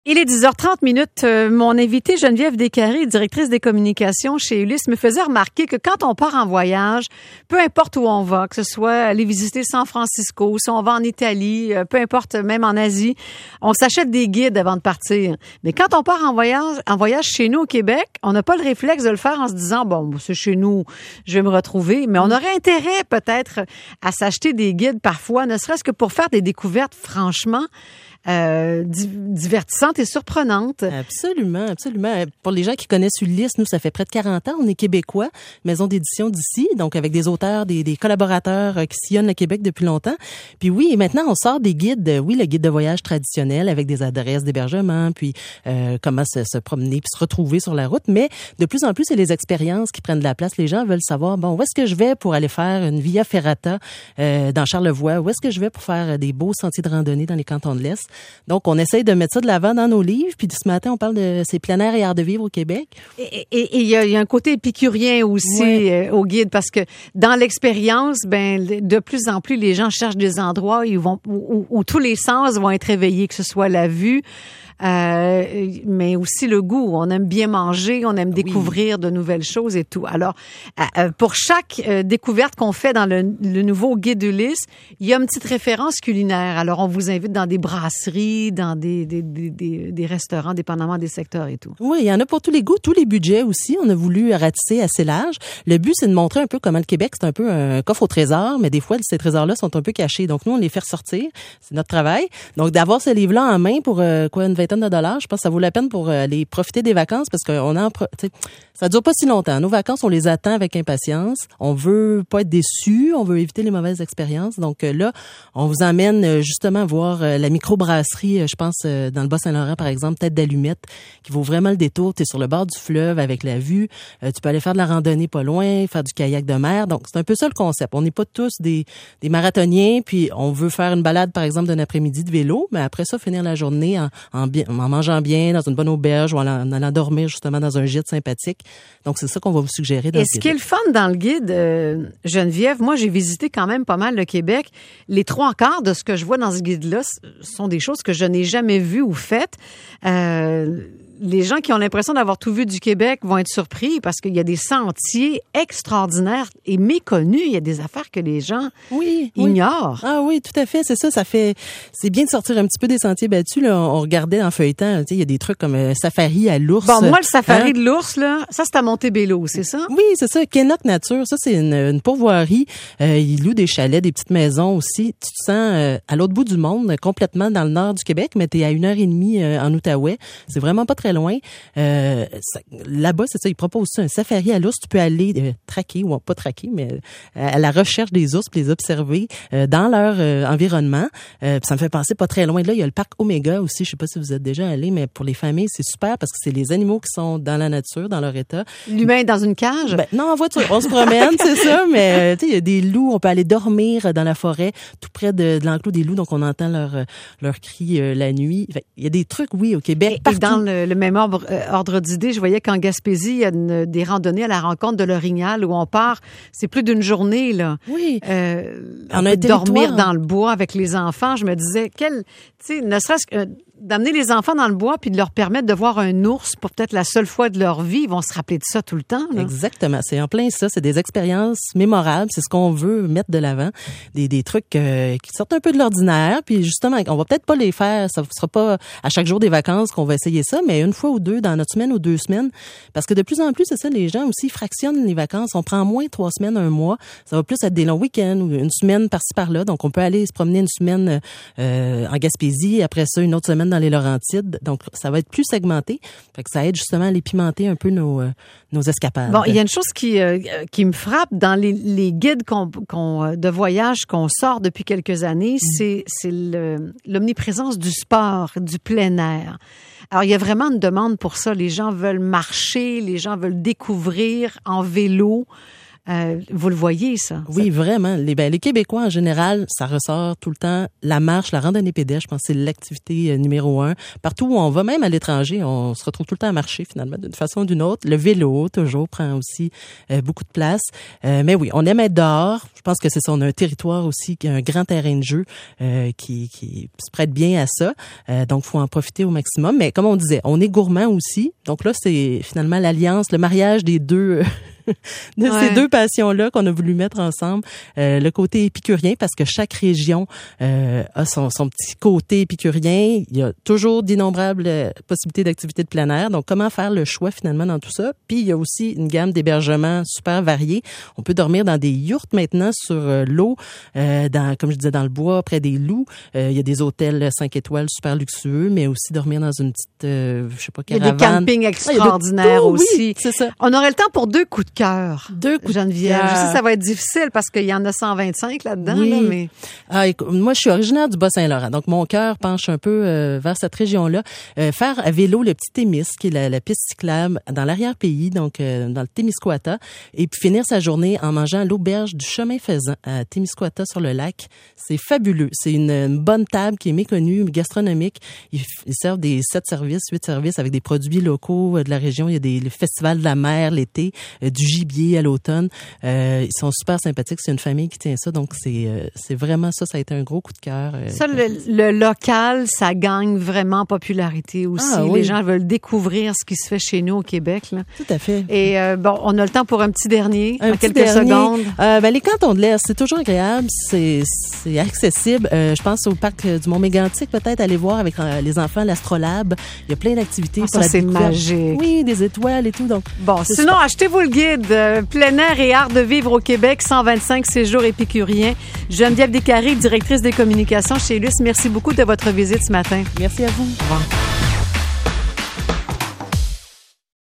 Il est 10h30. Mon invitée Geneviève Descaries, directrice des communications chez Ulysse, me faisait remarquer que quand on part en voyage, peu importe où on va, que ce soit aller visiter San Francisco, si on va en Italie, peu importe, même en Asie, on s'achète des guides avant de partir. Mais quand on part en voyage chez nous au Québec, on n'a pas le réflexe de le faire en se disant, bon, c'est chez nous, je vais me retrouver. Mais on aurait intérêt peut-être à s'acheter des guides parfois, ne serait-ce que pour faire des découvertes franchement divertissante et surprenante. Absolument, absolument. Pour les gens qui connaissent Ulysse, nous, ça fait près de 40 ans. On est québécois, maison d'édition d'ici, donc avec des auteurs, des collaborateurs qui sillonnent le Québec depuis longtemps. Puis oui, maintenant, on sort des guides, oui, le guide de voyage traditionnel avec des adresses d'hébergement, puis comment se promener, puis se retrouver sur la route. Mais de plus en plus, c'est les expériences qui prennent de la place. Les gens veulent savoir, bon, où est-ce que je vais pour aller faire une Via Ferrata dans Charlevoix? Où est-ce que je vais pour faire des beaux sentiers de randonnée dans les cantons de l'Est? Donc, on essaye de mettre ça de l'avant dans nos livres. Puis ce matin, on parle de ces plein air et art de vivre au Québec. Et il y a un côté épicurien aussi au guide, parce que dans l'expérience, de plus en plus, les gens cherchent des endroits où tous les sens vont être éveillés, que ce soit la vue, mais aussi le goût. On aime bien manger, on aime découvrir de nouvelles choses et tout. Alors, pour chaque découverte qu'on fait dans le nouveau guide Ulysse, il y a une petite référence culinaire. Alors, on vous invite dans des brasseries, dans des restaurants, dépendamment des secteurs et tout. Oui, il y en a pour tous les goûts, tous les budgets aussi. On a voulu ratisser assez large. Le but, c'est de montrer un peu comment le Québec, c'est un peu un coffre au trésor, mais des fois, ces trésors-là sont un peu cachés. Donc, nous, on les fait ressortir. C'est notre travail. Donc, d'avoir ce livre-là en main pour une vingtaine de dollars, je pense que ça vaut la peine pour aller profiter des vacances, parce que ça dure pas si longtemps. Nos vacances, on les attend avec impatience. On veut pas être déçus, on veut éviter les mauvaises expériences. Donc là, on vous emmène justement voir la microbrasserie, je pense dans le Bas-Saint-Laurent par exemple, Tête d'Allumette, qui vaut vraiment le détour. Tu es sur le bord du fleuve avec la vue. Tu peux aller faire de la randonnée pas loin, faire du kayak de mer. Donc c'est un peu ça le concept. On n'est pas tous des marathoniens, puis on veut faire une balade par exemple d'un après-midi de vélo, mais après ça finir la journée en mangeant bien dans une bonne auberge ou en allant dormir justement dans un gîte sympathique. Donc, c'est ça qu'on va vous suggérer dans le guide. Et ce qui est le fun dans le guide, Geneviève, moi, j'ai visité quand même pas mal le Québec. Les 3/4 de ce que je vois dans ce guide-là sont des choses que je n'ai jamais vues ou faites. Les gens qui ont l'impression d'avoir tout vu du Québec vont être surpris parce qu'il y a des sentiers extraordinaires et méconnus. Il y a des affaires que les gens ignorent. Ah oui, tout à fait, c'est ça. C'est bien de sortir un petit peu des sentiers battus. Là, on regardait en feuilletant, il y a des trucs comme safari à l'ours. Bon, moi, le safari de l'ours, là, ça, c'est à Montebello, c'est ça? Oui, c'est ça. Kenok Nature, ça, c'est une pourvoirie. Ils louent des chalets, des petites maisons aussi. Tu te sens à l'autre bout du monde, complètement dans le nord du Québec, mais t'es à 1h30 en Outaouais. C'est vraiment pas très loin. Là-bas, c'est ça, ils proposent ça, un safari à l'ours. Tu peux aller traquer, ou pas traquer, mais à la recherche des ours, puis les observer dans leur environnement. Ça me fait penser pas très loin de là, il y a le parc Omega aussi. Je sais pas si vous êtes déjà allé, mais pour les familles, c'est super parce que c'est les animaux qui sont dans la nature, dans leur état. L'humain est dans une cage? Non, en voiture. On se promène, c'est ça, mais il y a des loups. On peut aller dormir dans la forêt, tout près de l'enclos des loups, donc on entend leur cri la nuit. Il y a des trucs, oui, au Québec, partout. Et dans le même ordre d'idée, je voyais qu'en Gaspésie, il y a des randonnées à la rencontre de l'Orignal où on part, c'est plus d'une journée, là. Oui. On a dormir dans le bois avec les enfants. Je me disais, ne serait-ce que d'amener les enfants dans le bois puis de leur permettre de voir un ours pour peut-être la seule fois de leur vie, ils vont se rappeler de ça tout le temps, là. Exactement. C'est en plein ça. C'est des expériences mémorables. C'est ce qu'on veut mettre de l'avant. Des trucs qui sortent un peu de l'ordinaire. Puis justement, on va peut-être pas les faire. Ça sera pas à chaque jour des vacances qu'on va essayer ça, mais une fois ou deux dans notre semaine ou 2 semaines. Parce que de plus en plus, c'est ça, les gens aussi fractionnent les vacances. On prend moins 3 semaines, 1 mois. Ça va plus être des longs week-ends ou une semaine par-ci par-là. Donc, on peut aller se promener une semaine en Gaspésie. Après ça, une autre semaine dans les Laurentides. Donc, ça va être plus segmenté. Fait que ça aide justement à les pimenter un peu nos escapades. Bon, il y a une chose qui me frappe dans les guides de voyage qu'on sort depuis quelques années, c'est l'omniprésence du sport, du plein air. Alors, il y a vraiment une demande pour ça. Les gens veulent marcher, les gens veulent découvrir en vélo. Vous le voyez, ça? Oui, vraiment. Les Québécois, en général, ça ressort tout le temps. La marche, la randonnée pédestre, je pense que c'est l'activité numéro 1. Partout où on va, même à l'étranger, on se retrouve tout le temps à marcher, finalement, d'une façon ou d'une autre. Le vélo, toujours, prend aussi beaucoup de place. Mais oui, on aime être dehors. Je pense que c'est ça. On a un territoire aussi, qui a un grand terrain de jeu qui se prête bien à ça. Donc, faut en profiter au maximum. Mais comme on disait, on est gourmand aussi. Donc là, c'est finalement l'alliance, le mariage des deux... ces deux passions-là qu'on a voulu mettre ensemble. Le côté épicurien, parce que chaque région a son petit côté épicurien. Il y a toujours d'innombrables possibilités d'activités de plein air. Donc, comment faire le choix finalement dans tout ça? Puis, il y a aussi une gamme d'hébergements super variés. On peut dormir dans des yourtes maintenant sur l'eau, comme je disais, dans le bois, près des loups. Il y a des hôtels 5 étoiles super luxueux, mais aussi dormir dans une petite, je sais pas, caravane. Il y a des campings extraordinaires aussi. Oui, c'est ça. On aurait le temps pour 2 coups de cœur. 2 coups Geneviève. de cœur. Je sais que ça va être difficile parce qu'il y en a 125 là-dedans. Oui. Là, mais... Écoute, moi, je suis originaire du Bas-Saint-Laurent, donc mon cœur penche un peu vers cette région-là. Faire à vélo le petit Témis, qui est la piste cyclable dans l'arrière-pays, donc dans le Témiscouata, et puis finir sa journée en mangeant à l'auberge du Chemin Faisant à Témiscouata sur le lac. C'est fabuleux. C'est une bonne table qui est méconnue, gastronomique. Ils servent des 8 services avec des produits locaux de la région. Il y a le festival de la mer l'été, du gibier à l'automne. Ils sont super sympathiques. C'est une famille qui tient ça. Donc, c'est vraiment ça. Ça a été un gros coup de cœur. Ça, le local, ça gagne vraiment en popularité aussi. Oui. Les gens veulent découvrir ce qui se fait chez nous au Québec. Là. Tout à fait. Et on a le temps pour un petit dernier, quelques dernier. secondes. Les cantons de l'Est, c'est toujours agréable. C'est accessible. Je pense au parc du Mont-Mégantic, peut-être aller voir avec les enfants l'Astrolabe. Il y a plein d'activités. Ça, c'est magique. Oui, des étoiles et tout. Donc, bon, sinon, achetez-vous le guide Plein air et art de vivre au Québec, 125 séjours épicuriens. Geneviève Descaries, directrice des communications chez Luce. Merci beaucoup de votre visite ce matin. Merci à vous. Au revoir.